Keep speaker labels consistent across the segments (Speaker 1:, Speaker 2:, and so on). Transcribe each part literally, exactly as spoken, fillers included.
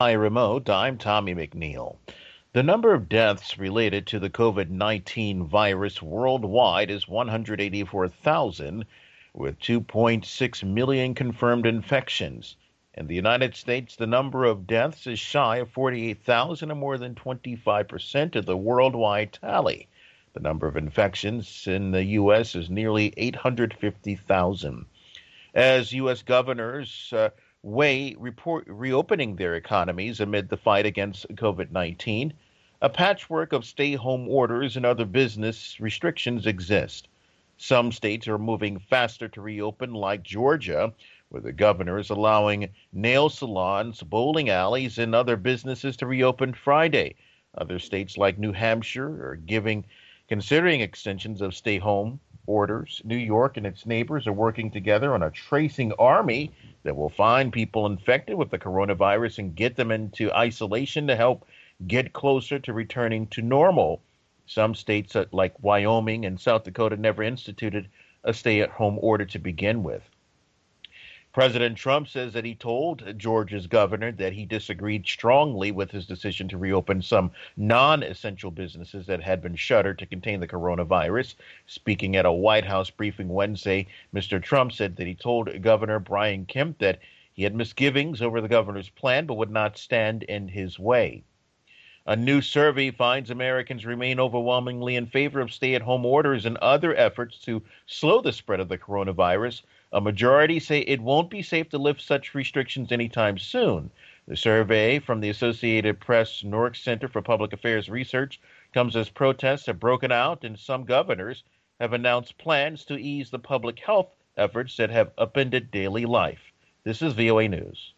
Speaker 1: Hi, remote. I'm Tommy McNeil. The number of deaths related to the COVID nineteen virus worldwide is one hundred eighty-four thousand, with two point six million confirmed infections. In the United States, the number of deaths is shy of forty-eight thousand, or more than twenty-five percent of the worldwide tally. The number of infections in the U S is nearly eight hundred fifty thousand. As U S governors uh, weigh report, reopening their economies amid the fight against COVID nineteen, a patchwork of stay home orders and other business restrictions exist. Some states are moving faster to reopen, like Georgia, where the governor is allowing nail salons, bowling alleys, and other businesses to reopen Friday. Other states, like New Hampshire, are giving considering extensions of stay home orders. New York and its neighbors are working together on a tracing army that will find people infected with the coronavirus and get them into isolation to help get closer to returning to normal. Some states, uh, like Wyoming and South Dakota, never instituted a stay at home order to begin with. President Trump says that he told Georgia's governor that he disagreed strongly with his decision to reopen some non essential businesses that had been shuttered to contain the coronavirus. Speaking at a White House briefing Wednesday, Mister Trump said that he told Governor Brian Kemp that he had misgivings over the governor's plan but would not stand in his way. A new survey finds Americans remain overwhelmingly in favor of stay at home orders and other efforts to slow the spread of the coronavirus. A majority say it won't be safe to lift such restrictions anytime soon. The survey from the Associated Press Newark Center for Public Affairs Research comes as protests have broken out and some governors have announced plans to ease the public health efforts that have upended daily life. This is V O A News.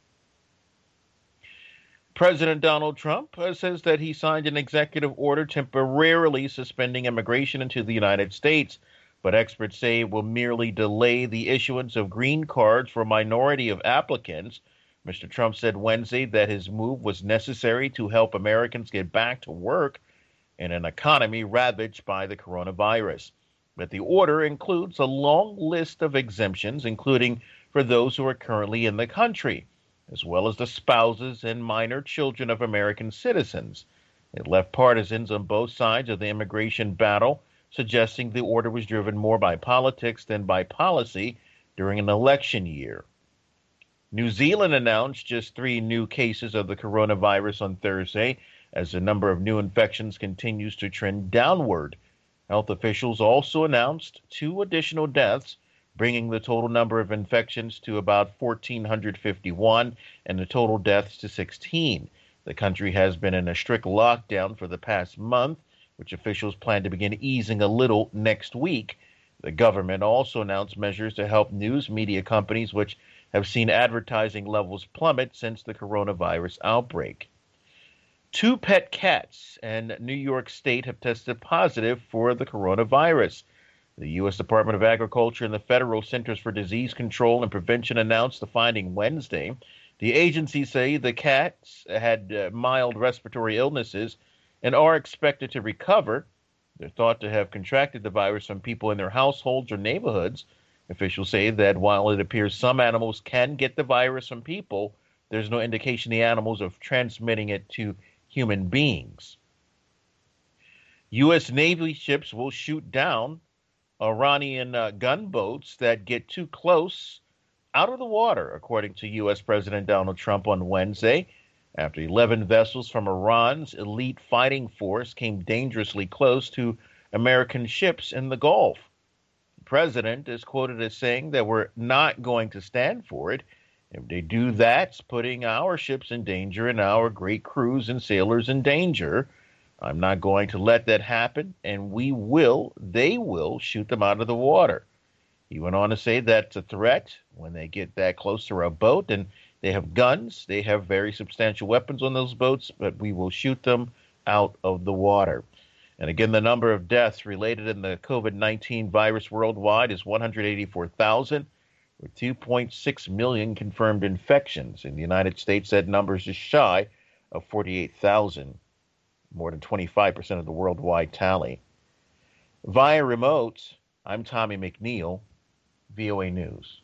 Speaker 1: President Donald Trump uh, says that he signed an executive order temporarily suspending immigration into the United States, but experts say it will merely delay the issuance of green cards for a minority of applicants. Mister Trump said Wednesday that his move was necessary to help Americans get back to work in an economy ravaged by the coronavirus. But the order includes a long list of exemptions, including for those who are currently in the country, as well as the spouses and minor children of American citizens. It left partisans on both sides of the immigration battle, suggesting the order was driven more by politics than by policy during an election year. New Zealand announced just three new cases of the coronavirus on Thursday, as the number of new infections continues to trend downward. Health officials also announced two additional deaths, bringing the total number of infections to about one thousand four hundred fifty-one and the total deaths to sixteen. The country has been in a strict lockdown for the past month, which officials plan to begin easing a little next week. The government also announced measures to help news media companies, which have seen advertising levels plummet since the coronavirus outbreak. Two pet cats in New York State have tested positive for the coronavirus. The U S Department of Agriculture and the Federal Centers for Disease Control and Prevention announced the finding Wednesday. The agencies say the cats had uh, mild respiratory illnesses and are expected to recover. They're thought to have contracted the virus from people in their households or neighborhoods. Officials say that while it appears some animals can get the virus from people, there's no indication the animals are transmitting it to human beings. U S Navy ships will shoot down Iranian uh, gunboats that get too close out of the water, according to U S President Donald Trump on Wednesday, after eleven vessels from Iran's elite fighting force came dangerously close to American ships in the Gulf. The president is quoted as saying that we're not going to stand for it. If they do that, it's putting our ships in danger and our great crews and sailors in danger. I'm not going to let that happen, and we will, they will shoot them out of the water. He went on to say that's a threat when they get that close to our boat, and they have guns, they have very substantial weapons on those boats, but we will shoot them out of the water. And again, the number of deaths related in the COVID nineteen virus worldwide is one hundred eighty-four thousand, with two point six million confirmed infections. In the United States, that number is just shy of forty-eight thousand. More than twenty-five percent of the worldwide tally. Via remote, I'm Tommy McNeil, V O A News.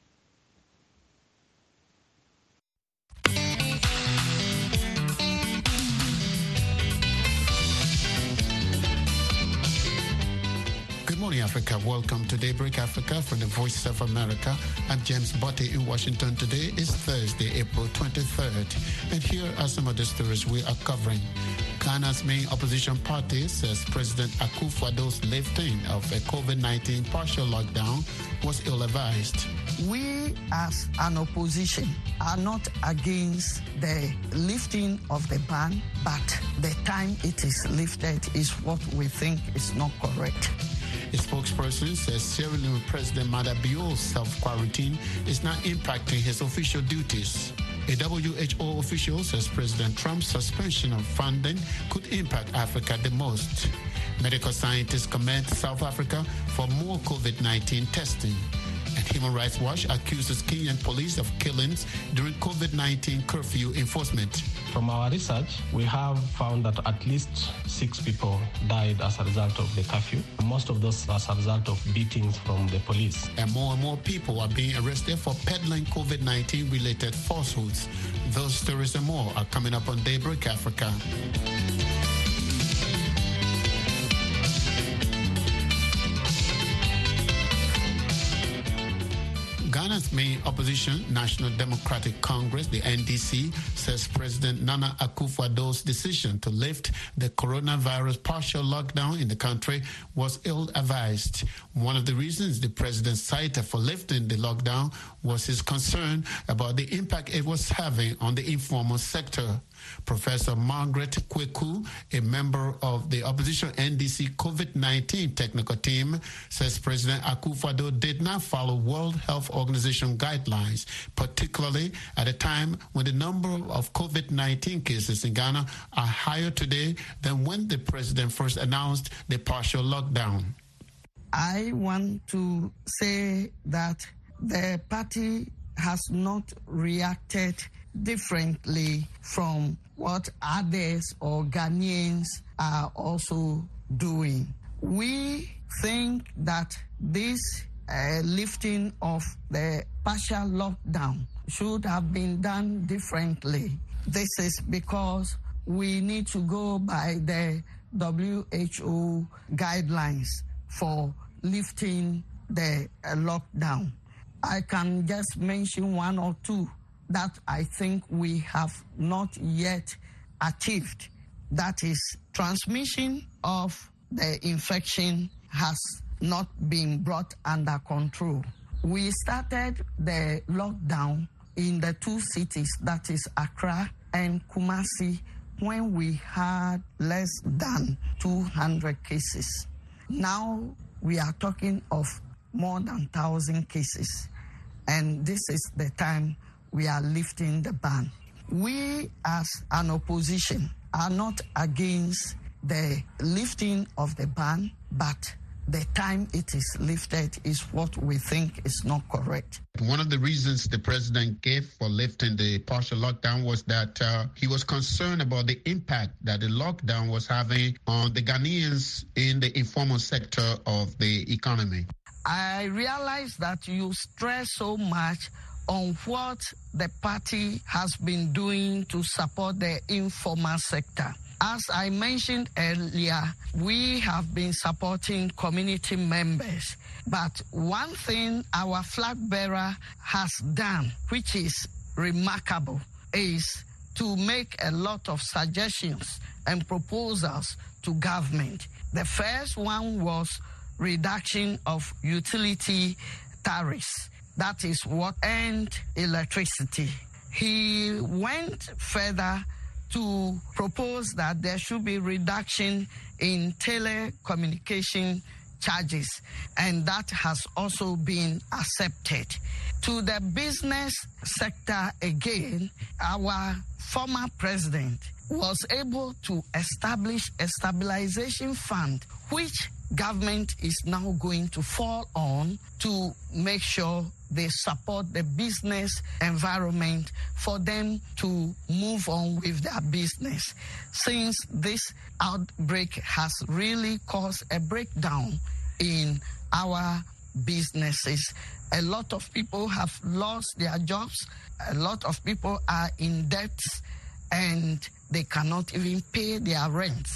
Speaker 2: morning, Africa. Welcome to Daybreak Africa from the Voice of America. I'm James Botte in Washington. Today is Thursday, April twenty-third. And here are some of the stories we are covering. Ghana's main opposition party says President Akufo-Addo's lifting of a COVID nineteen partial lockdown was ill-advised.
Speaker 3: We as an opposition are not against the lifting of the ban, but the time it is lifted is what we think is not correct.
Speaker 2: A spokesperson says Sierra Leone President Maada Bio's self-quarantine is not impacting his official duties. A W H O official says President Trump's suspension of funding could impact Africa the most. Medical scientists commend South Africa for more COVID nineteen testing. And Human Rights Watch accuses Kenyan police of killings during COVID nineteen curfew enforcement.
Speaker 4: From our research, we have found that at least six people died as a result of the curfew. Most of those as a result of beatings from the police.
Speaker 2: And more and more people are being arrested for peddling COVID nineteen related falsehoods. Those stories and more are coming up on Daybreak Africa. Ghana's main opposition, National Democratic Congress, the N D C, says President Nana Akufo-Addo's decision to lift the coronavirus partial lockdown in the country was ill-advised. One of the reasons the president cited for lifting the lockdown was his concern about the impact it was having on the informal sector. Professor Margaret Kweku, a member of the opposition N D C COVID nineteen technical team, says President Akufo-Addo did not follow World Health Organization guidelines, particularly at a time when the number of COVID nineteen cases in Ghana are higher today than when the president first announced the partial lockdown.
Speaker 3: I want to say that the party has not reacted differently from what others or Ghanaians are also doing. We think that this uh, lifting of the partial lockdown should have been done differently. This is because we need to go by the W H O guidelines for lifting the uh, lockdown. I can just mention one or two that I think we have not yet achieved. That is, transmission of the infection has not been brought under control. We started the lockdown in the two cities, that is Accra and Kumasi, when we had less than two hundred cases. Now we are talking of more than one thousand cases, and this is the time we are lifting the ban. We as an opposition are not against the lifting of the ban, but the time it is lifted is what we think is not correct.
Speaker 2: One of the reasons the president gave for lifting the partial lockdown was that uh, he was concerned about the impact that the lockdown was having on the Ghanaians in the informal sector of the economy.
Speaker 3: I realize that you stress so much on what the party has been doing to support the informal sector. As I mentioned earlier, we have been supporting community members. But one thing our flag bearer has done, which is remarkable, is to make a lot of suggestions and proposals to government. The first one was reduction of utility tariffs. That is what earned electricity. He went further to propose that there should be reduction in telecommunication charges, and that has also been accepted. To the business sector again, our former president was able to establish a stabilization fund, which government is now going to fall on to make sure they support the business environment for them to move on with their business. Since this outbreak has really caused a breakdown in our businesses, a lot of people have lost their jobs, a lot of people are in debt, and they cannot even pay their rents.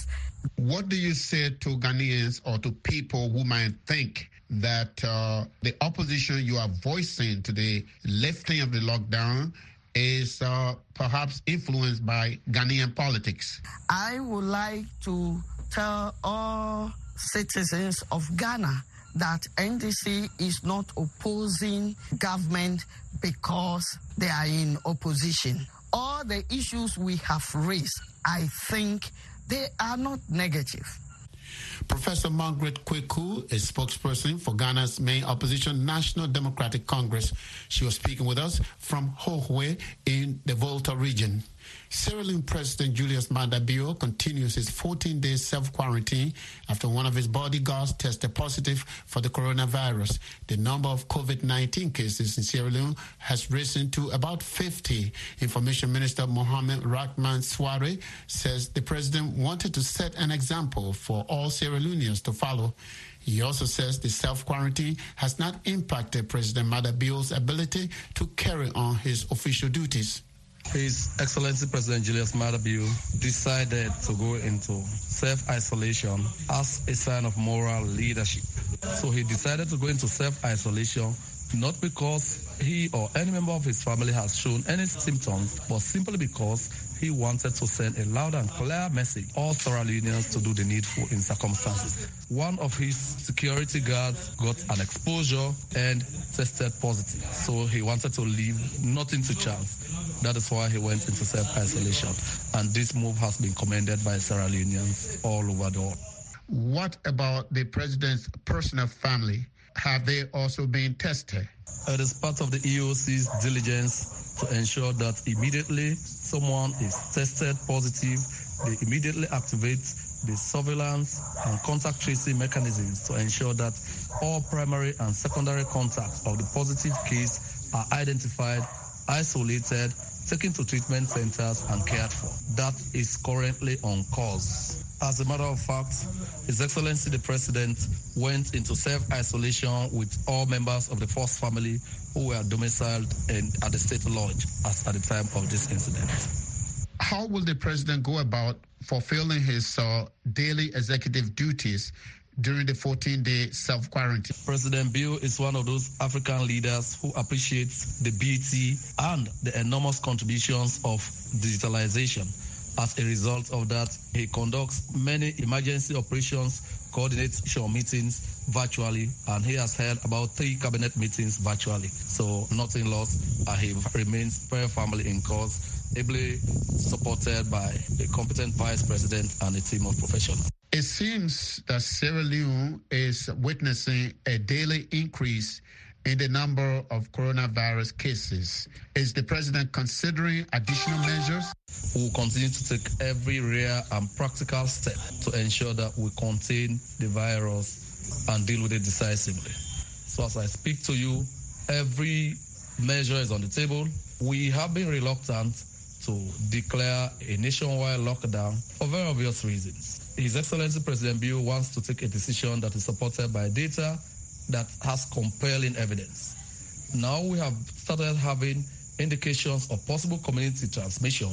Speaker 2: What do you say to Ghanaians or to people who might think that uh, the opposition you are voicing to the lifting of the lockdown is uh, perhaps influenced by Ghanaian politics?
Speaker 3: I would like to tell all citizens of Ghana that N D C is not opposing government because they are in opposition. All the issues we have raised, I think they are not negative.
Speaker 2: Professor Margaret Kweku is spokesperson for Ghana's main opposition, National Democratic Congress. She was speaking with us from Hohwe in the Volta region. Sierra Leone President Julius Maada Bio continues his fourteen-day self-quarantine after one of his bodyguards tested positive for the coronavirus. The number of COVID nineteen cases in Sierra Leone has risen to about fifty. Information Minister Mohamed Rahman Souare says the president wanted to set an example for all Sierra Leoneans to follow. He also says the self-quarantine has not impacted President Maada Bio's ability to carry on his official duties.
Speaker 5: His Excellency President Julius Maada Bio decided to go into self-isolation as a sign of moral leadership. So he decided to go into self-isolation not because he or any member of his family has shown any symptoms, but simply because he wanted to send a loud and clear message to all Sierra Leoneans to do the needful in circumstances. One of his security guards got an exposure and tested positive, so he wanted to leave nothing to chance. That is why he went into self-isolation, and this move has been commended by Sierra Leoneans all over the world.
Speaker 2: What about the president's personal family? Have they also been tested?
Speaker 5: It is part of the E O C's diligence to ensure that immediately someone is tested positive, they immediately activate the surveillance and contact tracing mechanisms to ensure that all primary and secondary contacts of the positive case are identified, isolated, taken to treatment centers and cared for. That is currently on course. As a matter of fact, His Excellency the President went into self-isolation with all members of the first family who were domiciled in, at the State Lodge as at the time of this incident.
Speaker 2: How will the President go about fulfilling his uh, daily executive duties during the fourteen-day self-quarantine?
Speaker 5: President Bio is one of those African leaders who appreciates the beauty and the enormous contributions of digitalization. As a result of that, he conducts many emergency operations, coordination meetings virtually, and he has held about three cabinet meetings virtually. So nothing lost, and he remains very firmly in course, ably supported by the competent vice president and a team of professionals.
Speaker 2: It seems that Sierra Leone is witnessing a daily increase in the number of coronavirus cases. Is the president considering additional measures?
Speaker 5: We will continue to take every rare and practical step to ensure that we contain the virus and deal with it decisively. So as I speak to you, every measure is on the table. We have been reluctant to declare a nationwide lockdown for very obvious reasons. His Excellency President Bio wants to take a decision that is supported by data that has compelling evidence. Now we have started having indications of possible community transmission,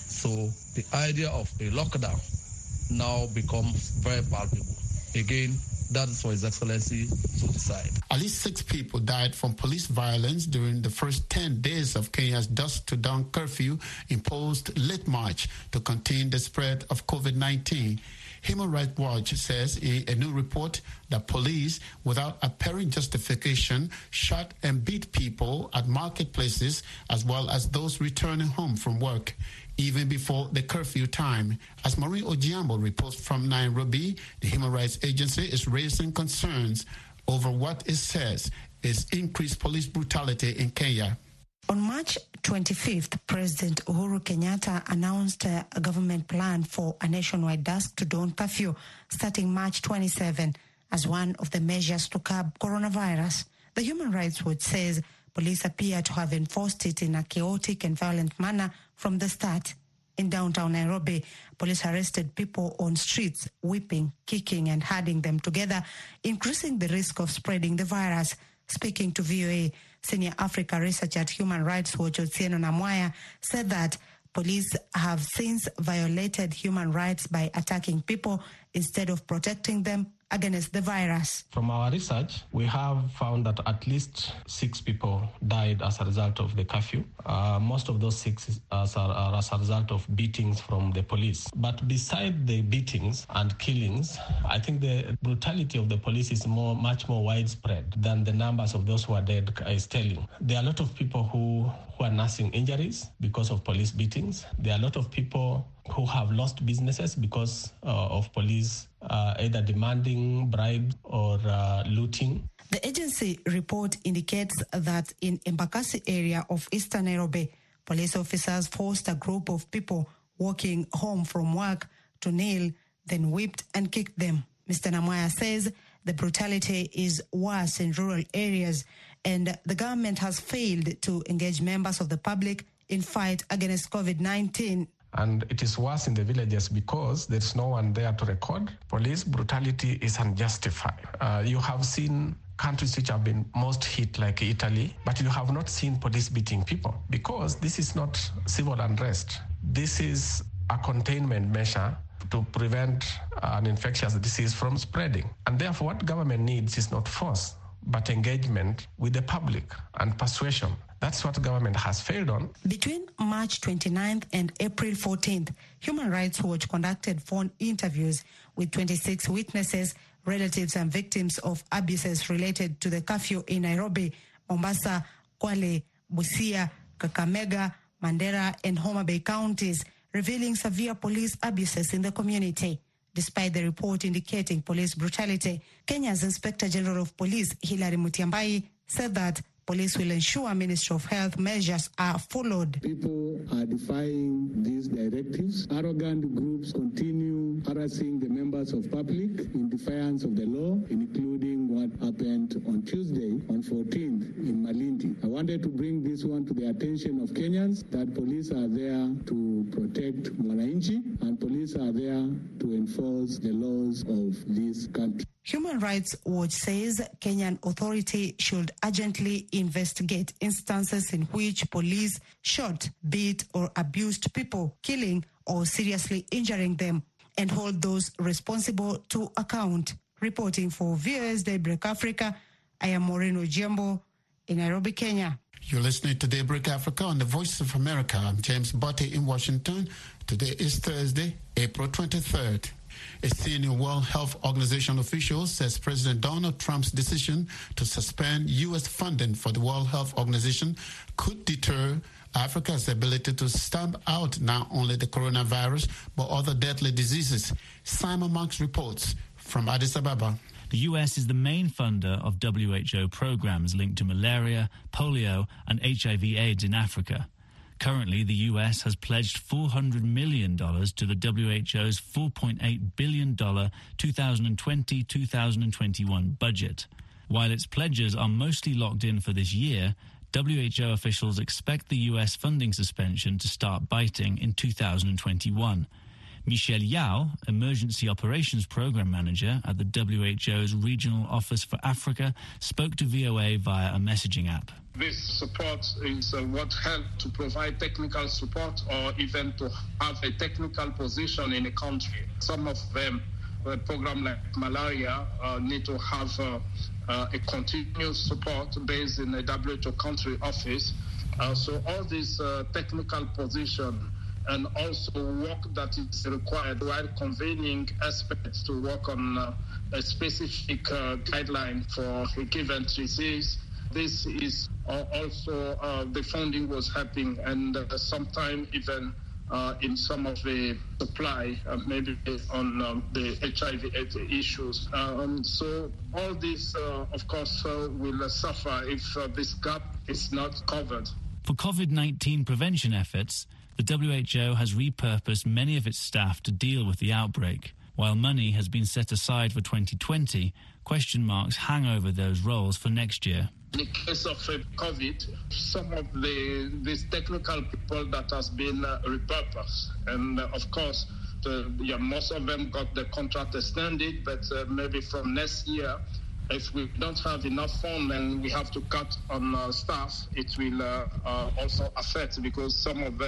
Speaker 5: so the idea of a lockdown now becomes very palpable. Again, that is for His Excellency to decide.
Speaker 2: At least six people died from police violence during the first ten days of Kenya's dusk to dawn curfew imposed late March to contain the spread of COVID nineteen. Human Rights Watch says in a new report that police, without apparent justification, shot and beat people at marketplaces as well as those returning home from work, even before the curfew time. As Maureen Ojiambo reports from Nairobi, the Human Rights Agency is raising concerns over what it says is increased police brutality in Kenya.
Speaker 6: On March twenty-fifth, President Uhuru Kenyatta announced a government plan for a nationwide dusk to dawn curfew starting March twenty-seventh as one of the measures to curb coronavirus. The Human Rights Watch says police appear to have enforced it in a chaotic and violent manner from the start. In downtown Nairobi, police arrested people on streets, whipping, kicking and herding them together, increasing the risk of spreading the virus. Speaking to V O A, Senior Africa researcher at Human Rights Watch Otieno Namwaya said that police have since violated human rights by attacking people instead of protecting them against the virus.
Speaker 4: From our research, we have found that at least six people died as a result of the curfew. Uh, most of those six are, are as a result of beatings from the police. But beside the beatings and killings, I think the brutality of the police is more, much more widespread than the numbers of those who are dead is telling. There are a lot of people who, who are nursing injuries because of police beatings. There are a lot of people who have lost businesses because uh, of police uh, either demanding bribe or uh, looting.
Speaker 6: The agency report indicates that in Embakasi area of Eastern Nairobi, police officers forced a group of people walking home from work to kneel, then whipped and kicked them. Mister Namwaya says the brutality is worse in rural areas and the government has failed to engage members of the public in fight against COVID nineteen.
Speaker 4: And it is worse in the villages because there's no one there to record. Police brutality is unjustified. Uh, you have seen countries which have been most hit like Italy, but you have not seen police beating people because this is not civil unrest. This is a containment measure to prevent an infectious disease from spreading. And therefore what government needs is not force, but engagement with the public and persuasion. That's what government has failed on.
Speaker 6: Between March twenty-ninth and April fourteenth, Human Rights Watch conducted phone interviews with twenty-six witnesses, relatives and victims of abuses related to the curfew in Nairobi, Mombasa, Kwale, Busia, Kakamega, Mandera and Homa Bay counties, revealing severe police abuses in the community. Despite the report indicating police brutality, Kenya's Inspector General of Police, Hilary Mutyambai, said that police will ensure Ministry of Health measures are followed.
Speaker 7: People are defying these directives. Arrogant groups continue harassing the members of public in defiance of the law, including what happened on Tuesday, on fourteenth, in Malindi. I wanted to bring this one to the attention of Kenyans, that police are there to protect Mwananchi, and police are there to enforce the laws of this country.
Speaker 6: Human Rights Watch says Kenyan authority should urgently investigate instances in which police shot, beat or abused people, killing or seriously injuring them, and hold those responsible to account. Reporting for V O S Daybreak Africa, I am Maureen Ojiambo in Nairobi, Kenya.
Speaker 2: You're listening to Daybreak Africa on the Voice of America. I'm James Botte in Washington. Today is Thursday, April twenty-third. A senior World Health Organization official says President Donald Trump's decision to suspend U S funding for the World Health Organization could deter Africa's ability to stamp out not only the coronavirus, but other deadly diseases. Simon Marks reports from Addis Ababa.
Speaker 8: The U S is the main funder of W H O programs linked to malaria, polio, and H I V AIDS in Africa. Currently, the U S has pledged four hundred million dollars to the W H O's four point eight billion dollars twenty twenty to twenty twenty-one budget. While its pledges are mostly locked in for this year, W H O officials expect the U S funding suspension to start biting in two thousand twenty-one. Michelle Yao, Emergency Operations Program Manager at the W H O's Regional Office for Africa, spoke to V O A via a messaging app.
Speaker 9: This support is uh, what helped to provide technical support or even to have a technical position in a country. Some of them, a program like malaria, uh, need to have uh, uh, a continuous support based in a W H O country office. Uh, so all this uh, technical position and also work that is required while convening aspects to work on uh, a specific uh, guideline for a given disease. This is uh, also uh, the funding was helping, and uh, sometimes even uh, in some of the supply, uh, maybe on um, the H I V AIDS issues. Um, so all this, uh, of course, uh, will uh, suffer if uh, this gap is not covered.
Speaker 8: For COVID nineteen prevention efforts, the W H O has repurposed many of its staff to deal with the outbreak. While money has been set aside for twenty twenty, question marks hang over those roles for next year.
Speaker 9: In the case of uh, COVID, some of the these technical people that has been uh, repurposed, and uh, of course, the, yeah, most of them got the contract extended, but uh, maybe from next year, if we don't have enough funds and we have to cut on uh, staff, it will uh, uh, also affect, because some of them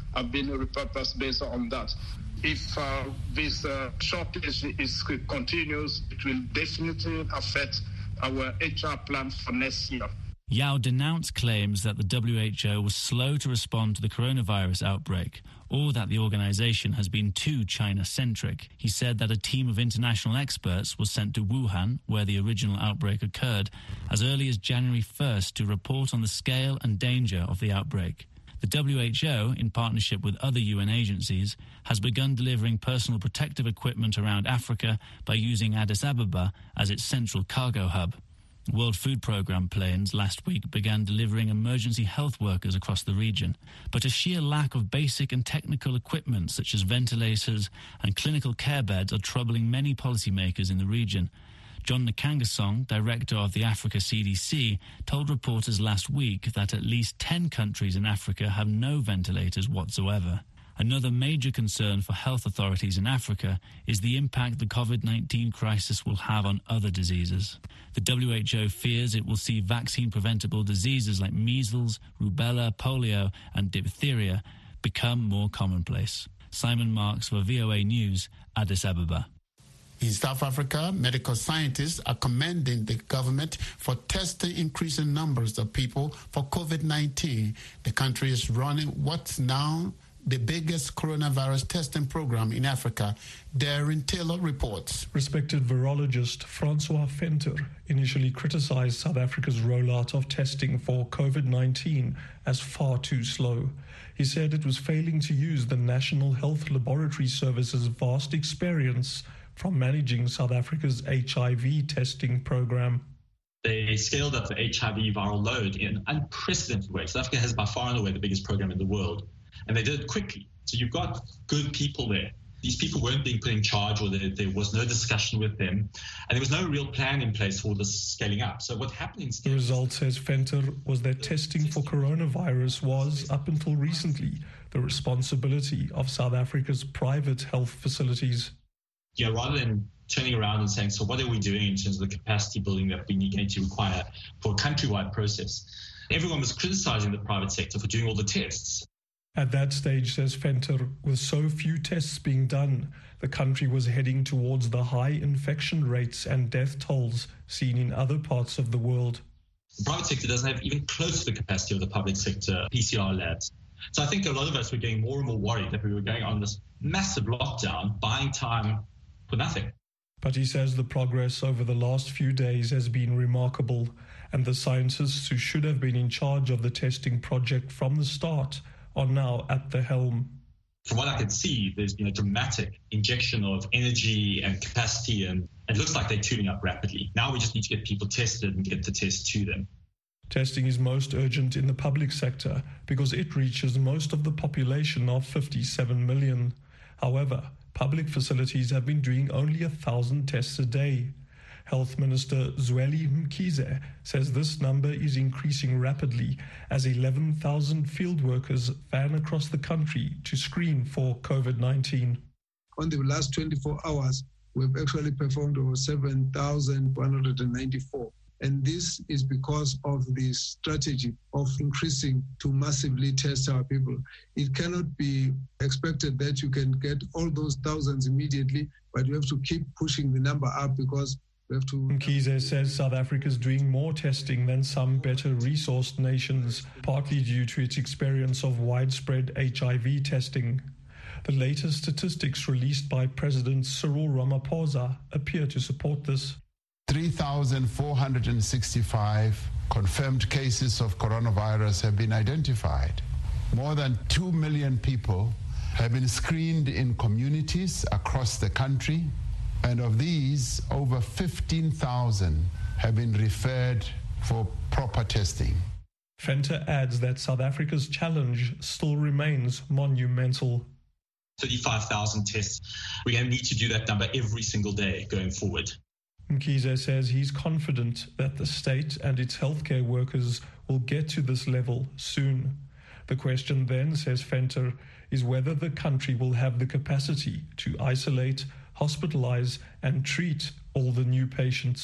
Speaker 9: have been repurposed based on that. If uh, this uh, shortage is continues, it will definitely affect our H R plan for next year.
Speaker 8: Yao denounced claims that the W H O was slow to respond to the coronavirus outbreak, or that the organization has been too China-centric. He said that a team of international experts was sent to Wuhan, where the original outbreak occurred, as early as January first to report on the scale and danger of the outbreak. The W H O, in partnership with other U N agencies, has begun delivering personal protective equipment around Africa by using Addis Ababa as its central cargo hub. World Food Programme planes last week began delivering emergency health workers across the region, but a sheer lack of basic and technical equipment such as ventilators and clinical care beds are troubling many policymakers in the region. John Nkangasong, director of the Africa C D C, told reporters last week that at least ten countries in Africa have no ventilators whatsoever. Another major concern for health authorities in Africa is the impact the COVID nineteen crisis will have on other diseases. The W H O fears it will see vaccine-preventable diseases like measles, rubella, polio and diphtheria become more commonplace. Simon Marks for V O A News, Addis Ababa.
Speaker 2: In South Africa, medical scientists are commending the government for testing increasing numbers of people for COVID nineteen. The country is running what's now the biggest coronavirus testing program in Africa. Darren Taylor reports.
Speaker 10: Respected virologist Francois Venter initially criticized South Africa's rollout of testing for COVID nineteen as far too slow. He said it was failing to use the National Health Laboratory Service's vast experience from managing South Africa's H I V testing program.
Speaker 11: They scaled up the H I V viral load in an unprecedented way. South Africa has by far and away the biggest program in the world. And they did it quickly. So you've got good people there. These people weren't being put in charge, or there, there was no discussion with them. And there was no real plan in place for this scaling up. So what happened instead...
Speaker 10: The result, says Venter, was that testing for coronavirus was, up until recently, the responsibility of South Africa's private health facilities.
Speaker 11: Yeah, rather than turning around and saying, so what are we doing in terms of the capacity building that we need to require for a countrywide process? Everyone was criticizing the private sector for doing all the tests.
Speaker 10: At that stage, says Venter, with so few tests being done, the country was heading towards the high infection rates and death tolls seen in other parts of the world.
Speaker 11: The private sector doesn't have even close to the capacity of the public sector P C R labs. So I think a lot of us were getting more and more worried that we were going on this massive lockdown, buying time for nothing.
Speaker 10: But he says the progress over the last few days has been remarkable, and the scientists who should have been in charge of the testing project from the start are now at the helm.
Speaker 11: From what I can see, there's been a dramatic injection of energy and capacity, and it looks like they're tuning up rapidly. Now we just need to get people tested and get the test to them.
Speaker 10: Testing is most urgent in the public sector because it reaches most of the population of fifty-seven million. However, public facilities have been doing only a thousand tests a day. Health Minister Zweli Mkhize says this number is increasing rapidly as eleven thousand field workers fan across the country to screen for COVID nineteen.
Speaker 12: On the last twenty-four hours, we've actually performed over seven thousand one hundred ninety-four. And this is because of the strategy of increasing to massively test our people. It cannot be expected that you can get all those thousands immediately, but you have to keep pushing the number up because we have to...
Speaker 10: Mkhize says South Africa is doing more testing than some better resourced nations, partly due to its experience of widespread H I V testing. The latest statistics released by President Cyril Ramaphosa appear to support this.
Speaker 2: three thousand four hundred sixty-five confirmed cases of coronavirus have been identified. More than two million people have been screened in communities across the country, and of these, over fifteen thousand have been referred for proper testing.
Speaker 10: Venter adds that South Africa's challenge still remains monumental.
Speaker 11: thirty-five thousand tests. We're going to need to do that number every single day going forward.
Speaker 10: Mkhize says he's confident that the state and its healthcare workers will get to this level soon. The question then, says Venter, is whether the country will have the capacity to isolate, hospitalize and treat all the new patients.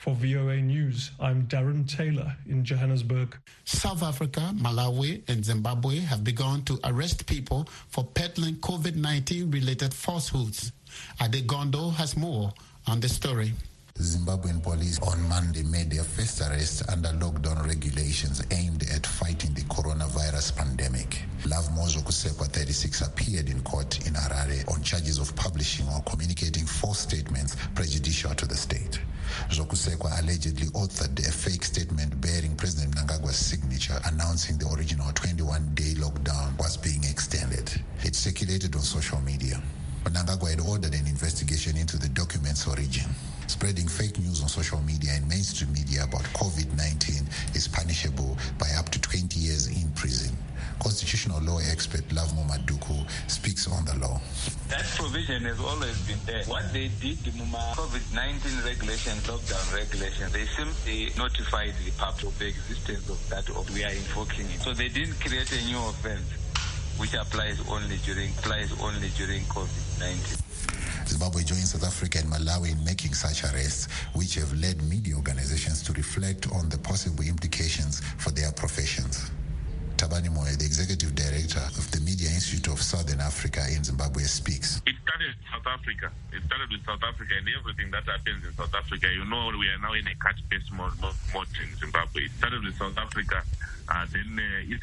Speaker 10: For V O A News, I'm Darren Taylor in Johannesburg.
Speaker 2: South Africa, Malawi, and Zimbabwe have begun to arrest people for peddling COVID nineteen related falsehoods. Adegondo has more on the story.
Speaker 13: Zimbabwean police on Monday made their first arrest under lockdown regulations aimed at fighting the coronavirus pandemic. Love Mozokusekwa, thirty-six, appeared in court in Harare on charges of publishing or communicating false statements prejudicial to the state. Zokusekwa allegedly authored a fake statement bearing President Mnangagwa's signature announcing the original twenty-one day lockdown was being extended. It circulated on social media. Mnangagwa had ordered an investigation into the document's origin. Spreading fake news on social media and mainstream media about COVID nineteen is punishable by up to twenty years in prison. Constitutional law expert Lovemo Maduku speaks on the law.
Speaker 14: That provision has always been there. What they did, the COVID nineteen regulation, lockdown regulation, they simply notified the public of the existence of that, or we are invoking it. So they didn't create a new offense, which applies only during applies only during COVID nineteen.
Speaker 13: Zimbabwe joins South Africa and Malawi in making such arrests, which have led media organizations to reflect on the possible implications for their professions. Tabani Moyo, the executive director of the Media Institute of Southern Africa in Zimbabwe, speaks.
Speaker 15: It started with South Africa. It started with South Africa, and everything that happens in South Africa, you know, we are now in a cut-paste mode, mode in Zimbabwe. It started with South Africa. Uh, then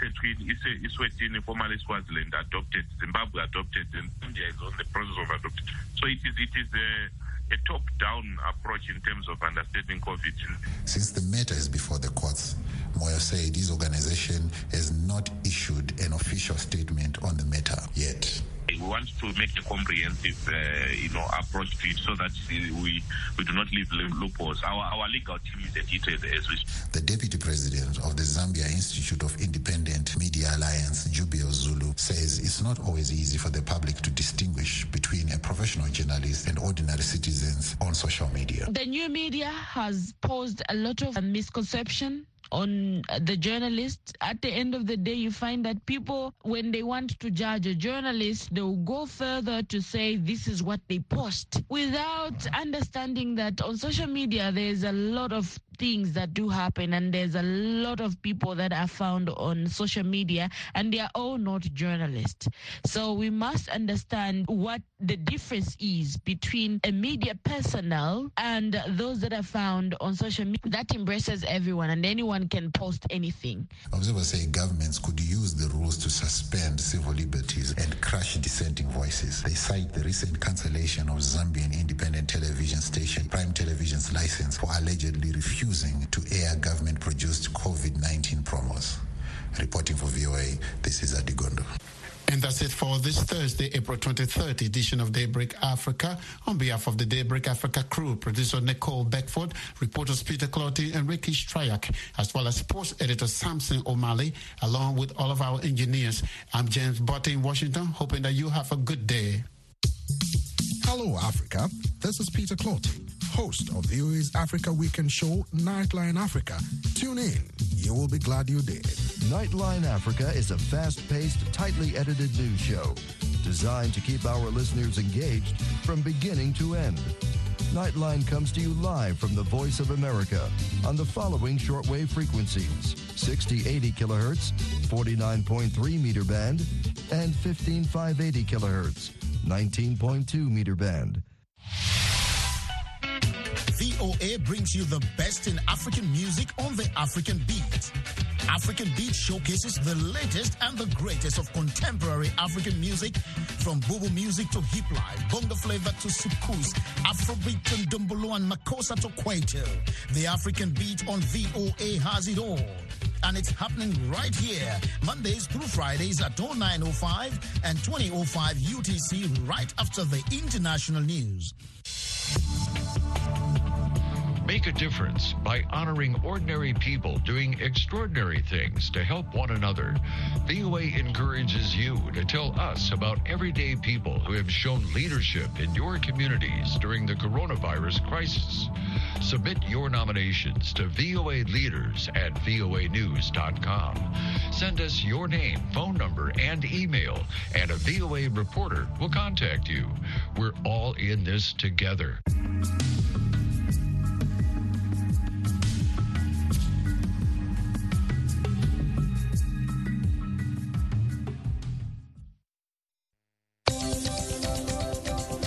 Speaker 15: uh, Eswatini, formerly Swaziland, adopted, Zimbabwe adopted, and India is on the process of adopting. So it is it is a, a top-down approach in terms of understanding COVID.
Speaker 13: Since the matter is before the courts, Moyo said his organization has not issued an official statement on the matter yet.
Speaker 15: We want to make a comprehensive, uh, you know, approach to it so that we we do not leave loopholes. Our our legal team is at it as we.
Speaker 13: The deputy president of the Zambia Institute of Independent Media Alliance, Jubio Zulu, says it's not always easy for the public to distinguish between a professional journalist and ordinary citizens on social media.
Speaker 16: The new media has posed a lot of misconception on the journalist. At the end of the day, you find that people, when they want to judge a journalist, they'll go further to say this is what they post, without understanding that on social media there's a lot of things that do happen, and there's a lot of people that are found on social media, and they are all not journalists. So we must understand what the difference is between a media personnel and those that are found on social media. That embraces everyone, and anyone can post anything.
Speaker 13: Observers say governments could use the rules to suspend civil liberties and crush dissenting voices. They cite the recent cancellation of Zambian independent television station Prime Television's license for allegedly refusing to air government-produced COVID nineteen promos. Reporting for V O A, this is Adegondo.
Speaker 2: And that's it for this Thursday, April twenty-third edition of Daybreak Africa. On behalf of the Daybreak Africa crew, producer Nicole Beckford, reporters Peter Clotty and Ricky Stryak, as well as sports editor Samson O'Malley, along with all of our engineers. I'm James Botte in Washington, hoping that you have a good day.
Speaker 17: Hello, Africa. This is Peter Clotty, host of V O A's Africa Weekend show, Nightline Africa. Tune in. You will be glad you did.
Speaker 18: Nightline Africa is a fast-paced, tightly edited news show designed to keep our listeners engaged from beginning to end. Nightline comes to you live from the Voice of America on the following shortwave frequencies: sixty eighty kilohertz, forty-nine point three meter band, and fifteen five eighty kilohertz, nineteen point two meter band.
Speaker 19: V O A brings you the best in African music on the African Beat. African Beat showcases the latest and the greatest of contemporary African music, from Bobo music to hip life, bongo flavor to soukous, Afrobeat and Dumbolo and Makossa to Kwaito. The African Beat on V O A has it all. And it's happening right here, Mondays through Fridays at oh nine oh five and twenty oh five U T C, right after the international news.
Speaker 20: Make a difference by honoring ordinary people doing extraordinary things to help one another. V O A encourages you to tell us about everyday people who have shown leadership in your communities during the coronavirus crisis. Submit your nominations to V O A leaders at V O A news dot com. Send us your name, phone number, and email, and a V O A reporter will contact you. We're all in this together.